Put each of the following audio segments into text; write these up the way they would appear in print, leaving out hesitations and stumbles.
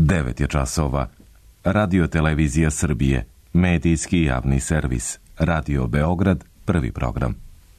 9 je časova. Radio Televizija Srbije, medijski javni servis. Radio Beograd, prvi program.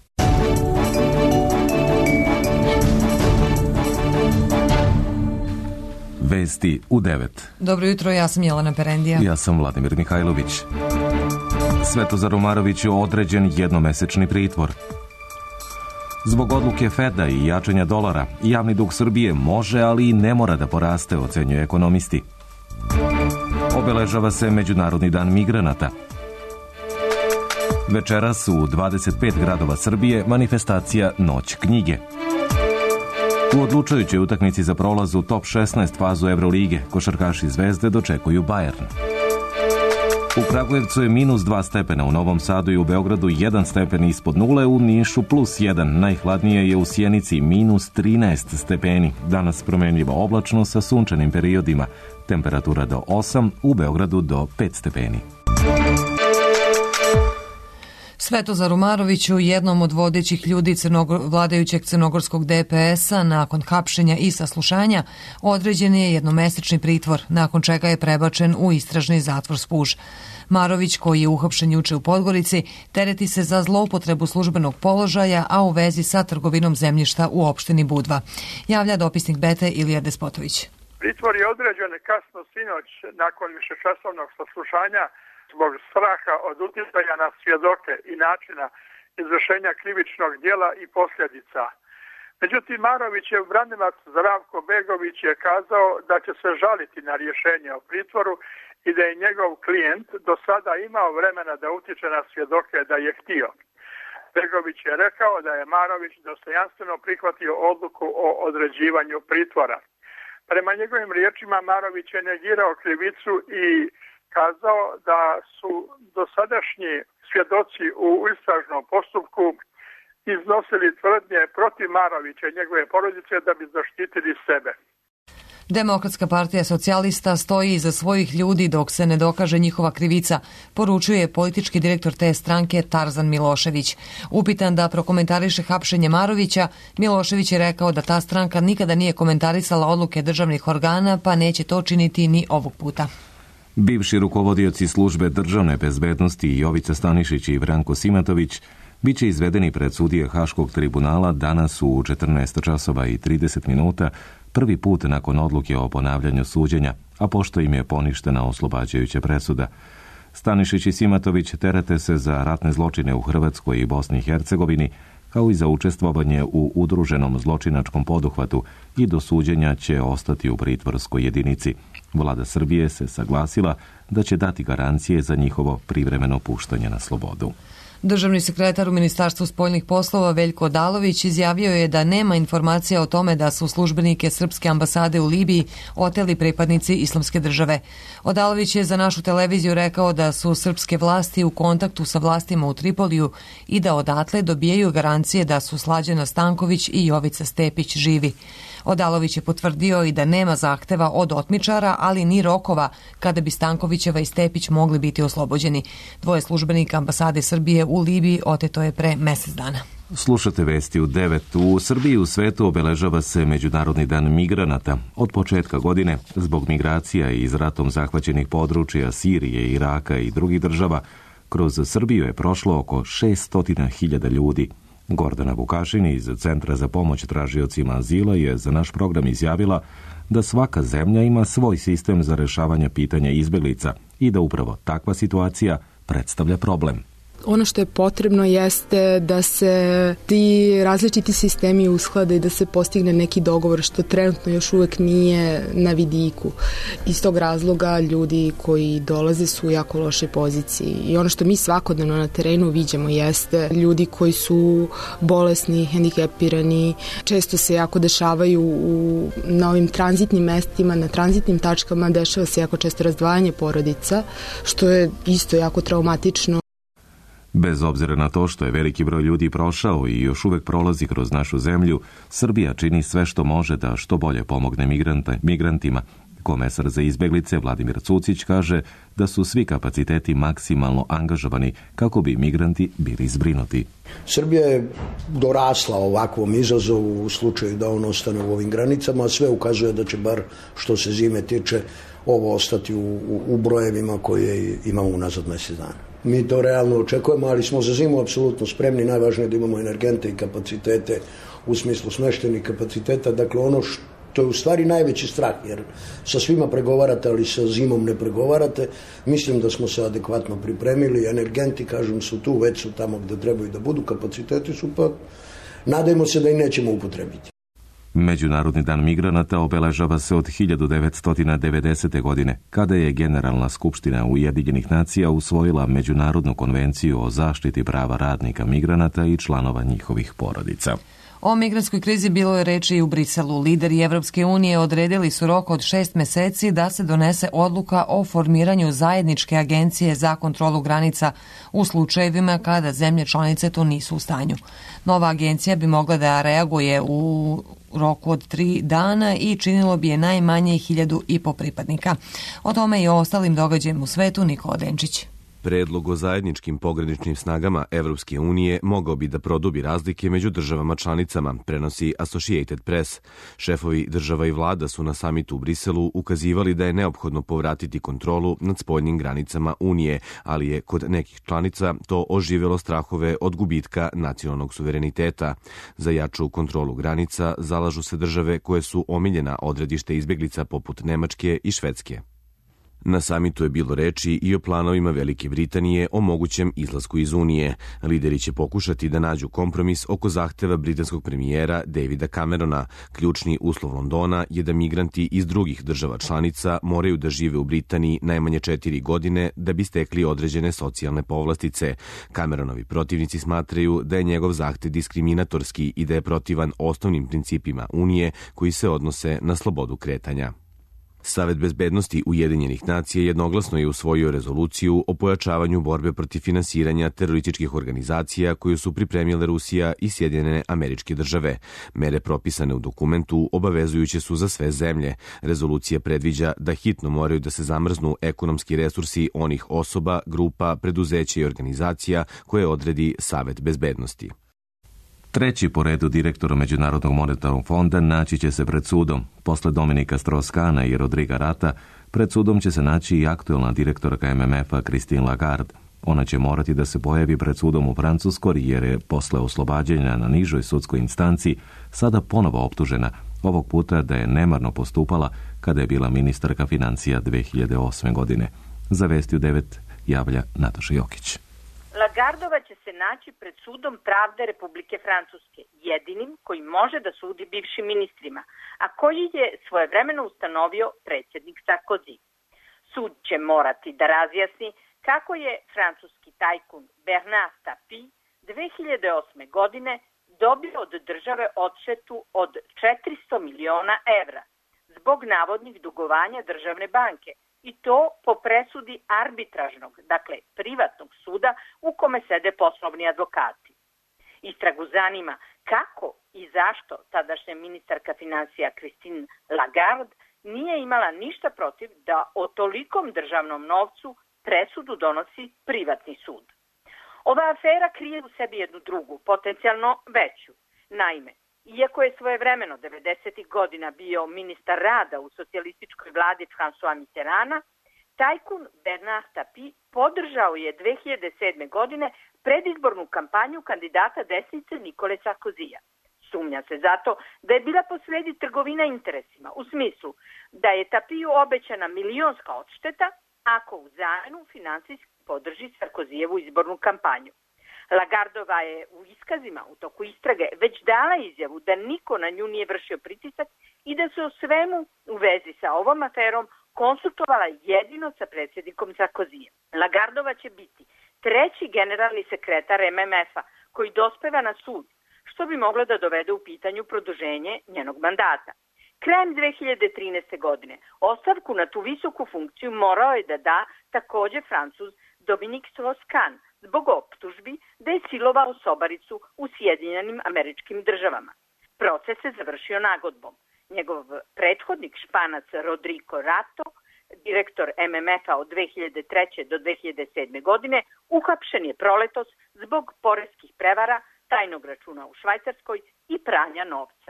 Vesti u 9. Dobro jutro, ja sam Jelena Perendija. Ja sam Vladimir Mihajlović. Svetozar Umarović je određen jednomesečni pritvor. Zbog odluke Feda i jačanja dolara, javni dug Srbije može, ali i ne mora da poraste, ocenjuju ekonomisti. Obeležava se Međunarodni dan migranata. Večeras u 25 gradova Srbije manifestacija Noć knjige. U odlučujućoj utakmici za prolaz u top 16 fazu Evrolige košarkaši Zvezde dočekuju Bayern. U Kragujevcu je -2 stepena, u Novom Sadu i u Beogradu 1 stepen ispod nule, u Nišu +1, najhladnije je u Sjenici -13 stepeni. Danas promenljivo oblačno sa sunčanim periodima, temperatura do 8, u Beogradu do 5 stepeni. Svetozar Umarović, jednom od vodećih ljudi vladajućeg crnogorskog DPS-a, nakon hapšenja i saslušanja, određen je jednomesečni pritvor, nakon čega je prebačen u istražni zatvor Spuž. Marović, koji je uhapšen juče u Podgorici, tereti se za zloupotrebu službenog položaja, a u vezi sa trgovinom zemljišta u opštini Budva. Javlja dopisnik Bete Ilija Despotović. Pritvor je određen kasno sinoć nakon višečasovnog saslušanja zbog straha od utjecaja na svjedoke i načina izvršenja krivičnog djela i posljedica. Međutim, Marovićev branilac Zdravko Begović je kazao da će se žaliti na rješenje o pritvoru i da je njegov klijent do sada imao vremena da utječe na svjedoke da je htio. Begović je rekao da je Marović dostojanstveno prihvatio odluku o određivanju pritvora. Prema njegovim riječima, Marović je negirao krivicu i kazao da su dosadašnji svjedoci u istražnom postupku iznosili tvrdnje protiv Marovića i njegove porodice da bi zaštitili sebe. Demokratska partija socijalista stoji iza svojih ljudi dok se ne dokaže njihova krivica, poručuje politički direktor te stranke Tarzan Milošević. Upitan da prokomentariše hapšenje Marovića, Milošević je rekao da ta stranka nikada nije komentarisala odluke državnih organa, pa neće to činiti ni ovog puta. Bivši rukovodioci službe državne bezbednosti Jovica Stanišić i Branko Simatović biće izvedeni pred sudije Haškog tribunala danas u 14 časova i 30 minuta, prvi put nakon odluke o ponavljanju suđenja, a pošto im je poništena oslobađajuća presuda. Stanišić i Simatović terete se za ratne zločine u Hrvatskoj i Bosni i Hercegovini, kao i za učestvovanje u udruženom zločinačkom poduhvatu, i do suđenja će ostati u pritvorskoj jedinici. Vlada Srbije se saglasila da će dati garancije za njihovo privremeno puštanje na slobodu. Državni sekretar u Ministarstvu spoljnih poslova Veljko Odalović izjavio je da nema informacija o tome da su službenike srpske ambasade u Libiji oteli pripadnici Islamske države. Odalović je za našu televiziju rekao da su srpske vlasti u kontaktu sa vlastima u Tripoliju i da odatle dobijaju garancije da su Slađana Stanković i Jovica Stepić živi. Odalović je potvrdio i da nema zahteva od otmičara, ali ni rokova kada bi Stankovićeva i Stepić mogli biti oslobođeni. 2 službenika ambasade Srbije u Libiji oteto je pre mjesec dana. Slušate vesti u 9. U Srbiji i u svetu obeležava se Međunarodni dan migranata. Od početka godine, zbog migracija iz ratom zahvaćenih područja Sirije, Iraka i drugih država, kroz Srbiju je prošlo oko 600.000 ljudi. Gordana Vukašin iz Centra za pomoć tražiocima azila je za naš program izjavila da svaka zemlja ima svoj sistem za rešavanje pitanja izbjeglica i da upravo takva situacija predstavlja problem. Ono što je potrebno jeste da se ti različiti sistemi usklade i da se postigne neki dogovor, što trenutno još uvek nije na vidiku. Iz tog razloga ljudi koji dolaze su u jako lošoj poziciji. I ono što mi svakodnevno na terenu viđamo jeste ljudi koji su bolesni, hendikepirani, često se jako dešavaju na ovim tranzitnim mestima, na tranzitnim tačkama, dešava se jako često razdvajanje porodica, što je isto jako traumatično. Bez obzira na to što je veliki broj ljudi prošao i još uvek prolazi kroz našu zemlju, Srbija čini sve što može da što bolje pomogne migrantima komesar za izbeglice Vladimir Cucić kaže da su svi kapaciteti maksimalno angažovani kako bi migranti bili zbrinuti. Srbija je dorasla ovakvom izazovu u slučaju da on ostane u ovim granicama, a sve ukazuje da će bar što se zime tiče ovo ostati u brojevima koje imamo unazad mjesec dana. Mi to realno očekujemo, ali smo za zimu apsolutno spremni. Najvažnije je da imamo energente i kapacitete u smislu smještajnih kapaciteta. Dakle, ono što je u stvari najveći strah, jer sa svima pregovarate, ali sa zimom ne pregovarate. Mislim da smo se adekvatno pripremili. Energenti, kažem, su tu, već su tamo gdje trebaju da budu, kapaciteti su, pa nadajmo se da i nećemo upotrebiti. Međunarodni dan migranata obeležava se od 1990. godine, kada je Generalna skupština Ujedinjenih nacija usvojila Međunarodnu konvenciju o zaštiti prava radnika migranata i članova njihovih porodica. O migrantskoj krizi bilo je reči i u Briselu. Lideri Evropske unije odredili su rok od 6 meseci da se donese odluka o formiranju zajedničke agencije za kontrolu granica u slučajevima kada zemlje članice to nisu u stanju. Nova agencija bi mogla da reaguje u roku od 3 dana i činilo bi je najmanje 1.500 pripadnika. O tome i o ostalim događajima u svetu Nikola Denčić. Predlog o zajedničkim pograničnim snagama Evropske unije mogao bi da produbi razlike među državama članicama, prenosi Associated Press. Šefovi država i vlada su na samitu u Briselu ukazivali da je neophodno povratiti kontrolu nad spoljnim granicama Unije, ali je kod nekih članica to oživjelo strahove od gubitka nacionalnog suvereniteta. Za jaču kontrolu granica zalažu se države koje su omiljena odredište izbjeglica poput Nemačke i Švedske. Na samitu je bilo reči i o planovima Velike Britanije o mogućem izlasku iz Unije. Lideri će pokušati da nađu kompromis oko zahteva britanskog premijera Davida Camerona. Ključni uslov Londona je da migranti iz drugih država članica moraju da žive u Britaniji najmanje 4 godine da bi stekli određene socijalne povlastice. Cameronovi protivnici smatraju da je njegov zahtev diskriminatorski i da je protivan osnovnim principima Unije koji se odnose na slobodu kretanja. Savet bezbednosti Ujedinjenih nacija jednoglasno je usvojio rezoluciju o pojačavanju borbe protiv finansiranja terorističkih organizacija koju su pripremile Rusija i Sjedinjene Američke Države. Mere propisane u dokumentu obavezujuće su za sve zemlje. Rezolucija predviđa da hitno moraju da se zamrznu ekonomski resursi onih osoba, grupa, preduzeća i organizacija koje odredi Savet bezbednosti. Treći po redu direktor Međunarodnog monetarnog fonda naći će se pred sudom. Posle Dominika Strauss-Kahna i Rodriga Rata, pred sudom će se naći i aktuelna direktorka MMF-a Christine Lagarde. Ona će morati da se pojavi pred sudom u Francuskoj jer je posle oslobađanja na nižoj sudskoj instanci sada ponovo optužena, ovog puta da je nemarno postupala kada je bila ministarka financija 2008. godine. Za Vesti u 9 javlja Nataša Jokić. Lagardova će se naći pred sudom pravde Republike Francuske, jedinim koji može da sudi bivšim ministrima, a koji je svojevremeno ustanovio predsjednik Sarkozy. Sud će morati da razjasni kako je francuski tajkun Bernard Tapie 2008. godine dobio od države odštetu od 400 miliona evra zbog navodnih dugovanja državne banke, i to po presudi arbitražnog, dakle privatnog suda u kome sede poslovni advokati. Istragu zanima kako i zašto tadašnja ministarka financija Christine Lagarde nije imala ništa protiv da o tolikom državnom novcu presudu donosi privatni sud. Ova afera krije u sebi jednu drugu, potencijalno veću. Naime, iako je svojevremeno 90. godina bio ministar rada u socijalističkoj vladi François Mitterranda, tajkun Bernard Tapie podržao je 2007. godine predizbornu kampanju kandidata desnice Nikole Sarkozyja. Sumnja se zato da je bila posredi trgovina interesima, u smislu da je Tapiju obećana milionska odšteta ako u zamenu finansijski podrži Sarkozijevu izbornu kampanju. Lagardova je u iskazima u toku istrage već dala izjavu da niko na nju nije vršio pritisak i da se o svemu u vezi sa ovom aferom konsultovala jedino sa predsjednikom Sarkozyjem. Lagardova će biti treći generalni sekretar MMF-a koji dospeva na sud, što bi moglo da dovede u pitanju produženje njenog mandata. Krajem 2013. godine ostavku na tu visoku funkciju morao je da da također Francuz Dominik Strauss-Kahn zbog optužbi da je silovao sobaricu u Sjedinjenim Američkim Državama. Proces se završio nagodbom. Njegov prethodnik, Španac Rodrigo Rato, direktor MMF-a od 2003. do 2007. godine, uhapšen je proletos zbog poreskih prevara, tajnog računa u Švajcarskoj i pranja novca.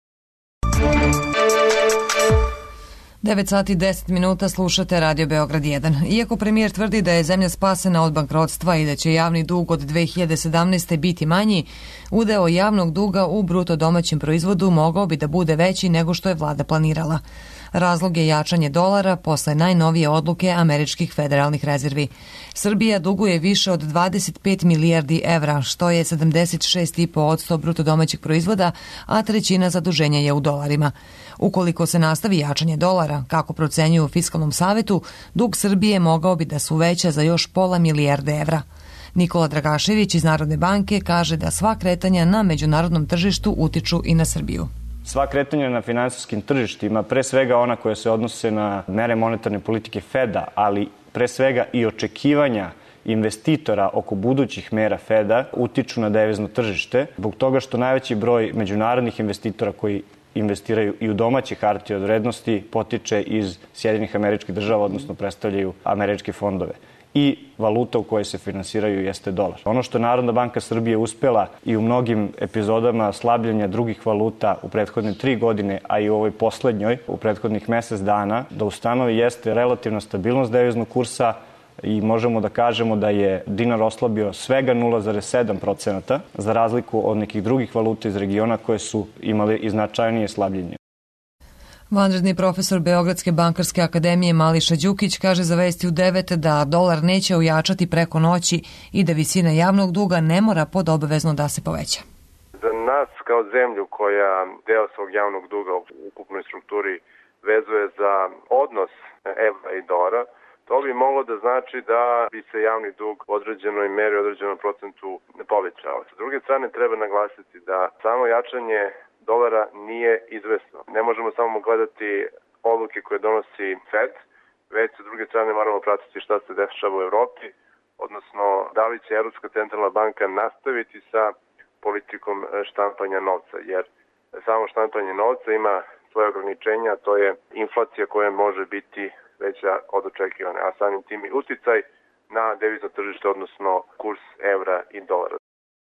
9 sati i 10 minuta slušate Radio Beograd 1. Iako premijer tvrdi da je zemlja spasena od bankrotstva i da će javni dug od 2017. biti manji, udeo javnog duga u bruto domaćem proizvodu mogao bi da bude veći nego što je vlada planirala. Razlog je jačanje dolara posle najnovije odluke američkih federalnih rezervi. Srbija duguje više od 25 milijardi evra, što je 76,5% bruto domaćeg proizvoda, a trećina zaduženja je u dolarima. Ukoliko se nastavi jačanje dolara, kako procenjuju u Fiskalnom savetu, dug Srbije mogao bi da se uveća za još pola milijarde evra. Nikola Dragašević iz Narodne banke kaže da sva kretanja na međunarodnom tržištu utiču i na Srbiju. Sva kretanja na finansijskim tržištima, pre svega ona koja se odnose na mere monetarne politike Feda, ali pre svega i očekivanja investitora oko budućih mera Feda, utiču na devizno tržište, zbog toga što najveći broj međunarodnih investitora koji investiraju i u domaće hartije od vrednosti potiče iz Sjedinjenih Američkih Država, odnosno predstavljaju američke fondove. I valuta u kojoj se finansiraju jeste dolar. Ono što Narodna banka Srbije uspela i u mnogim epizodama slabljenja drugih valuta u prethodne 3 godine, a i u ovoj poslednjoj, u prethodnih mesec dana, da ustanovi jeste relativna stabilnost deviznog kursa i možemo da kažemo da je dinar oslabio svega 0,7% za razliku od nekih drugih valuta iz regiona koje su imale i značajnije slabljenje. Vanredni profesor Beogradske bankarske akademije Mališa Đukić kaže za Vesti u 9 da dolar neće ojačati preko noći i da visina javnog duga ne mora podobavezno da se poveća. Za nas kao zemlju koja deo svog javnog duga u ukupnoj strukturi vezuje za odnos evra i dolara, to bi moglo da znači da bi se javni dug u određenoj meri, u određenom procentu povećao. Sa druge strane treba naglasiti da samo jačanje dolara nije izvesno. Ne možemo samo gledati odluke koje donosi Fed, već sa druge strane moramo pratiti šta se dešava u Evropi, odnosno da li će Evropska centralna banka nastaviti sa politikom štampanja novca, jer samo štampanje novca ima svoje ograničenja, to je inflacija koja može biti veća od očekivane, a samim tim i uticaj na devizno tržište, odnosno kurs evra i dolara.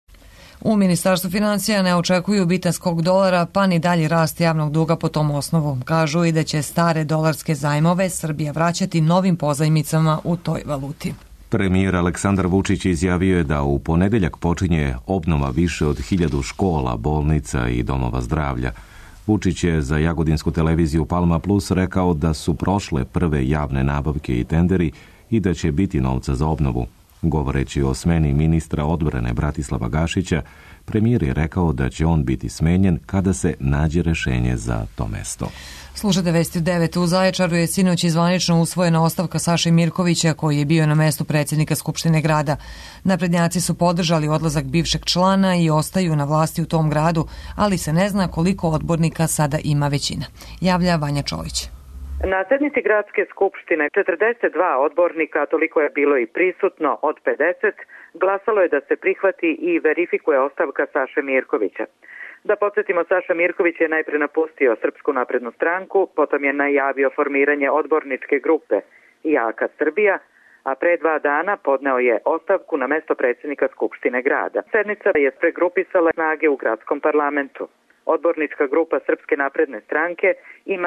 U Ministarstvu financija ne očekuju bitan skok dolara, pa ni dalji rast javnog duga po tom osnovu. Kažu i da će stare dolarske zajmove Srbija vraćati novim pozajmicama u toj valuti. Premijer Aleksandar Vučić izjavio je da u ponedeljak počinje obnova više od 1000 škola, bolnica i domova zdravlja. Vučić je za jagodinsku televiziju Palma Plus rekao da su prošle prve javne nabavke i tenderi i da će biti novca za obnovu. Govoreći o smeni ministra odbrane Bratislava Gašića, premijer je rekao da će on biti smenjen kada se nađe rešenje za to mesto. Slušate Vesti u 9. U Zaječaru je sinoć zvanično usvojena ostavka Saše Mirkovića, koji je bio na mestu predsjednika Skupštine grada. Naprednjaci su podržali odlazak bivšeg člana i ostaju na vlasti u tom gradu, ali se ne zna koliko odbornika sada ima većina. Javlja Vanja Čolić. Na sednici gradske skupštine 42 odbornika, toliko je bilo i prisutno od 50, glasalo je da se prihvati i verifikuje ostavka Saše Mirkovića. Da podsjetimo, Saša Mirković je najpre napustio Srpsku naprednu stranku, potom je najavio formiranje odborničke grupe Jaka Srbija, a pre 2 dana podneo je ostavku na mesto predsjednika Skupštine grada. Sednica je pregrupisala snage u gradskom parlamentu. Odbornička grupa Srpske napredne stranke ima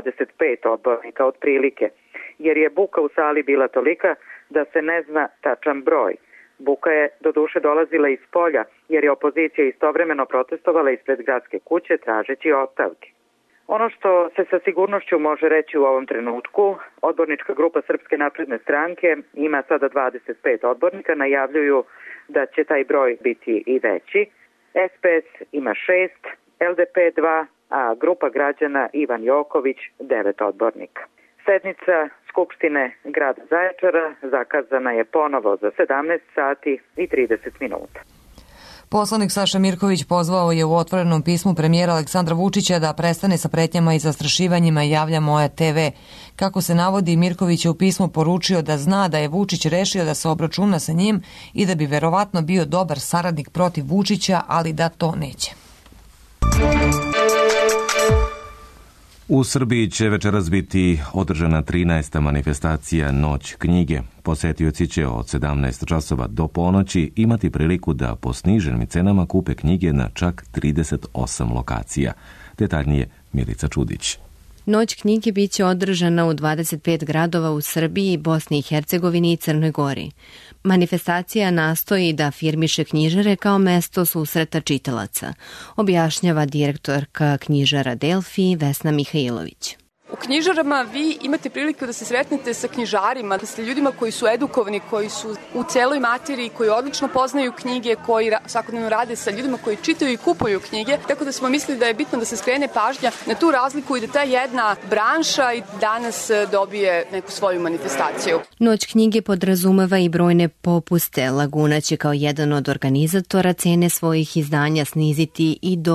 25 odbornika otprilike, jer je buka u sali bila tolika da se ne zna tačan broj. Buka je doduše dolazila iz polja, jer je opozicija istovremeno protestovala ispred gradske kuće tražeći ostavke. Ono što se sa sigurnošću može reći u ovom trenutku, odbornička grupa Srpske napredne stranke ima sada 25 odbornika, najavljuju da će taj broj biti i veći. SPS ima 6, LDP 2, a grupa građana Ivan Joković 9 odbornika. Sednica Skupštine grada Zaječara zakazana je ponovo za 17 sati i 30 minuta. Poslanik Saša Mirković pozvao je u otvorenom pismu premijera Aleksandra Vučića da prestane sa pretnjama i zastrašivanjima, javlja Moja TV. Kako se navodi, Mirković je u pismu poručio da zna da je Vučić rešio da se obračuna sa njim i da bi verovatno bio dobar saradnik protiv Vučića, ali da to neće. U Srbiji će večeras biti održana 13. manifestacija Noć knjige. Posetioci će od 17 časova do ponoći imati priliku da po sniženim cenama kupe knjige na čak 38 lokacija. Detaljnije Milica Čudić. Noć knjige biće održana u 25 gradova u Srbiji, Bosni i Hercegovini i Crnoj Gori. Manifestacija nastoji da afirmiše knjižare kao mesto susreta čitalaca, objašnjava direktorka knjižara Delfi Vesna Mihajlović. U knjižarama vi imate priliku da se sretnete sa knjižarima, sa ljudima koji su edukovani, koji su u celoj materiji, koji odlično poznaju knjige, koji svakodnevno rade sa ljudima koji čitaju i kupuju knjige, tako da smo mislili da je bitno da se skrene pažnja na tu razliku i da ta jedna branša i danas dobije neku svoju manifestaciju. Noć knjige podrazumeva i brojne popuste. Laguna će kao jedan od organizatora cene svojih izdanja sniziti i do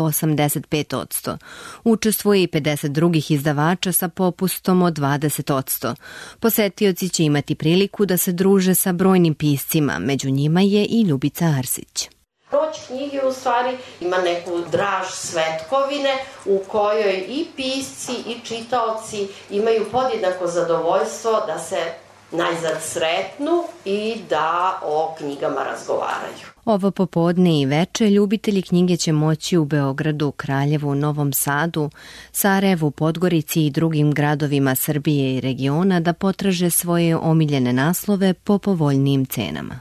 85%. Učestvuje i 50 drugih izdavača sa popustom od 20%. Posetioci će imati priliku da se druže sa brojnim piscima, među njima je i Ljubica Arsić. Noć knjige u stvari ima neku draž svetkovine u kojoj i pisci i čitaoci imaju podjednako zadovoljstvo da se najzad sretnu i da o knjigama razgovaraju. Ovo popodne i veče ljubitelji knjige će moći u Beogradu, Kraljevu, Novom Sadu, Sarajevu, Podgorici i drugim gradovima Srbije i regiona da potraže svoje omiljene naslove po povoljnijim cenama.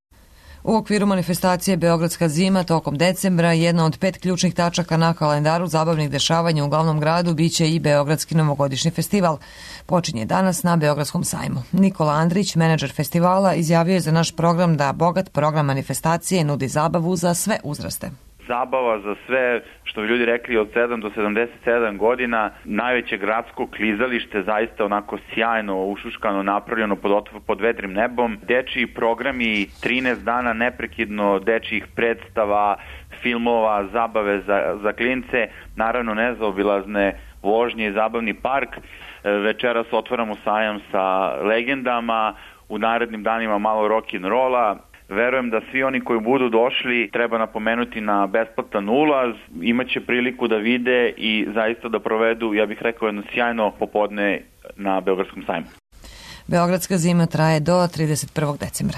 U okviru manifestacije Beogradska zima tokom decembra jedna od 5 ključnih tačaka na kalendaru zabavnih dešavanja u glavnom gradu biće i Beogradski novogodišnji festival. Počinje danas na Beogradskom sajmu. Nikola Andrić, menadžer festivala, izjavio je za naš program da bogat program manifestacije nudi zabavu za sve uzraste. Zabava za sve, što bi ljudi rekli, od 7 do 77 godina, najveće gradsko klizalište, zaista onako sjajno, ušuškano, napravljeno pod vedrim nebom. Dečiji programi, 13 dana neprekidno dečijih predstava, filmova, zabave za klince, naravno nezaobilazne vožnje i zabavni park. Večeras otvaramo sajam sa legendama, u narednim danima malo rock'n'rolla. Verujem da svi oni koji budu došli, treba napomenuti, na besplatan ulaz, imaće priliku da vide i zaista da provedu, ja bih rekao, jedno sjajno popodne na Beogradskom sajmu. Beogradska zima traje do 31. decembra.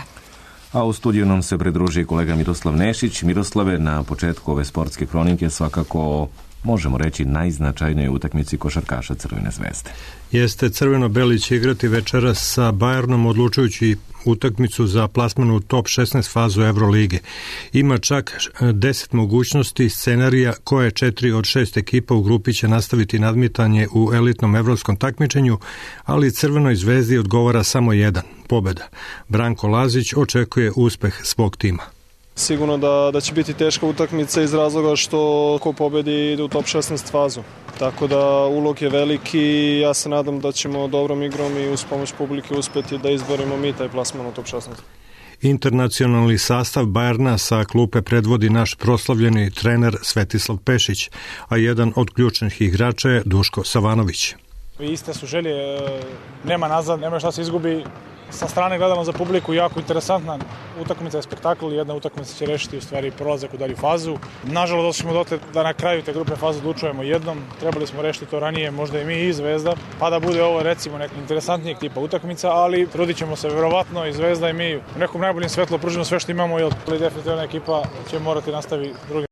A u studiju nam se pridruži kolega Miroslav Nešić. Miroslave, na početku ove sportske kronike svakako možemo reći najznačajnijoj utakmici košarkaša Crvene zvezde. Jeste, crveno-beli će igrati večeras sa Bayernom, odlučujući utakmicu za plasman u top 16 fazu Evrolige. Ima čak 10 mogućnosti scenarija koje 4 od 6 ekipa u grupi će nastaviti nadmetanje u elitnom evropskom takmičenju, ali Crvenoj zvezdi odgovara samo jedan, pobjeda. Branko Lazić očekuje uspeh svog tima. Sigurno da će biti teška utakmica iz razloga što ko pobedi ide u top 16 fazu. Tako da ulog je veliki i ja se nadam da ćemo dobrom igrom i uz pomoć publike uspjeti da izborimo mi taj plasman u top 16. Internacionalni sastav Bayerna sa klupe predvodi naš proslavljeni trener Svetislav Pešić, a jedan od ključnih igrača je Duško Savanović. Iste su želje, nema nazad, nema šta se izgubi. Sa strane gledano za publiku jako interesantna utakmica je spektakl, jedna utakmica će rešiti u stvari prolazak u dalju fazu. Nažalost došli smo dotle da na kraju te grupne faze odlučujemo jednom, trebali smo rešiti to ranije, možda i mi i Zvezda, pa da bude ovo recimo neka interesantnijeg tipa utakmica, ali trudit ćemo se verovatno i Zvezda i mi u nekom najboljem svetlu pružimo sve što imamo, jer definitivno ekipa će morati nastavi drugi.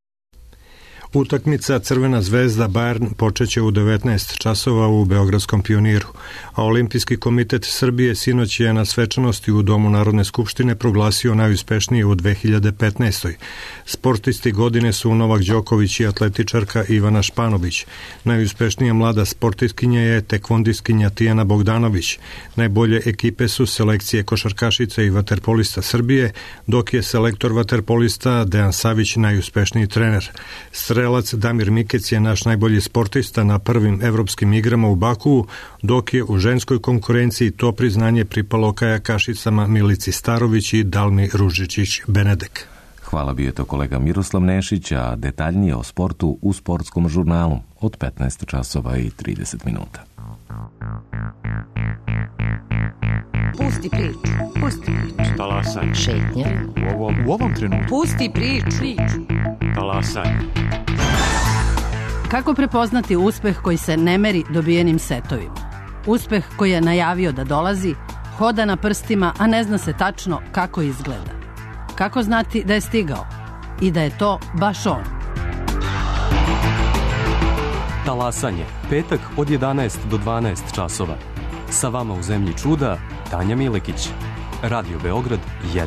Utakmica Crvena zvezda Bayern počeće u 19 časova u Beogradskom Pioniru, a Olimpijski komitet Srbije sinoć je na svečanosti u Domu Narodne skupštine proglasio najuspešnije u 2015. Sportisti godine su Novak Đoković i atletičarka Ivana Španović. Najuspešnija mlada sportistkinja je tekvondistkinja Tijana Bogdanović. Najbolje ekipe su selekcije košarkašica i vaterpolista Srbije, dok je selektor vaterpolista Dejan Savić najuspešniji trener. Strelac Damir Mikec je naš najbolji sportista na prvim evropskim igrama u Bakuu, dok je u ženskoj konkurenciji to priznanje pripalo kajakašicama Milici Starović i Dalmi Ružičić-Benedek. Hvala, bio je to kolega Miroslav Nešić, a detaljnije o sportu u sportskom žurnalu od 15 časova i 30 minuta. Pusti priču, pusti priču. Talasaj. Šetnja. U ovom trenutku. Pusti priču. Talasaj. Kako prepoznati uspeh koji se ne meri dobijenim setovima? Uspeh koji je najavio da dolazi, hoda na prstima, a ne zna se tačno kako izgleda. Kako znati da je stigao i da je to baš on? Talasanje, petak od 11 do 12 časova. Sa vama u zemlji čuda, Tanja Milekić. Radio Beograd 1.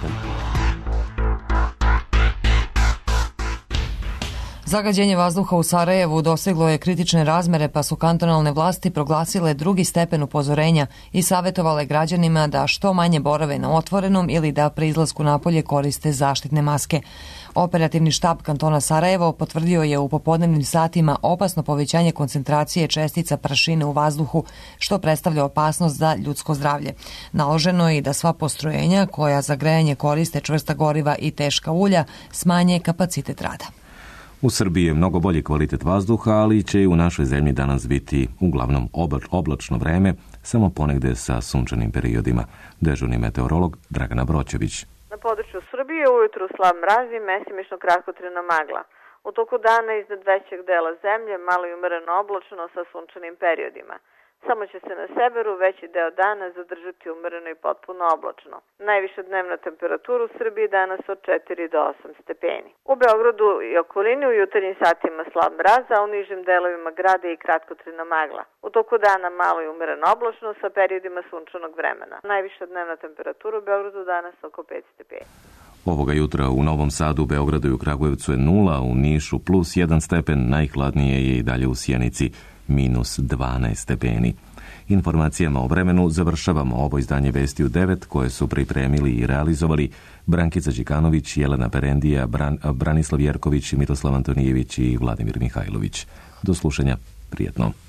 Zagađenje vazduha u Sarajevu doseglo je kritične razmere, pa su kantonalne vlasti proglasile 2. stepen upozorenja i savjetovale građanima da što manje borave na otvorenom ili da pri izlasku napolje koriste zaštitne maske. Operativni štab kantona Sarajevo potvrdio je u popodnevnim satima opasno povećanje koncentracije čestica prašine u vazduhu, što predstavlja opasnost za ljudsko zdravlje. Naloženo je i da sva postrojenja koja za grejanje koriste čvrsta goriva i teška ulja smanje kapacitet rada. U Srbiji je mnogo bolji kvalitet vazduha, ali će i u našoj zemlji danas biti uglavnom oblačno vreme, samo ponegde sa sunčanim periodima. Dežurni meteorolog Dragana Broćević. Na području Srbije ujutru slab mraz i mesimično kratkotrajna magla. U toku dana iznad većeg dela zemlje malo i umereno oblačno sa sunčanim periodima. Samo će se na severu veći deo dana zadržati umereno i potpuno oblačno. Najviša dnevna temperatura u Srbiji danas od 4 do 8 stepeni. U Beogradu i okolini u jutarnjim satima slab mraz, a u nižim delovima grada i kratkotrajna magla. U toku dana malo i umereno oblačno sa periodima sunčanog vremena. Najviša dnevna temperatura u Beogradu danas oko 5 stepeni. Ovoga jutra u Novom Sadu, Beogradu i u Kragujevcu je 0, u Nišu plus 1 stepen, najhladnije je i dalje u Sjenici minus 12 stepeni. Informacijama o vremenu završavamo ovo izdanje Vesti u 9 koje su pripremili i realizovali Brankica Đikanović, Jelena Perendija, Branislav Jerković, Mitoslav Antonijević i Vladimir Mihajlović. Do slušanja, prijetno.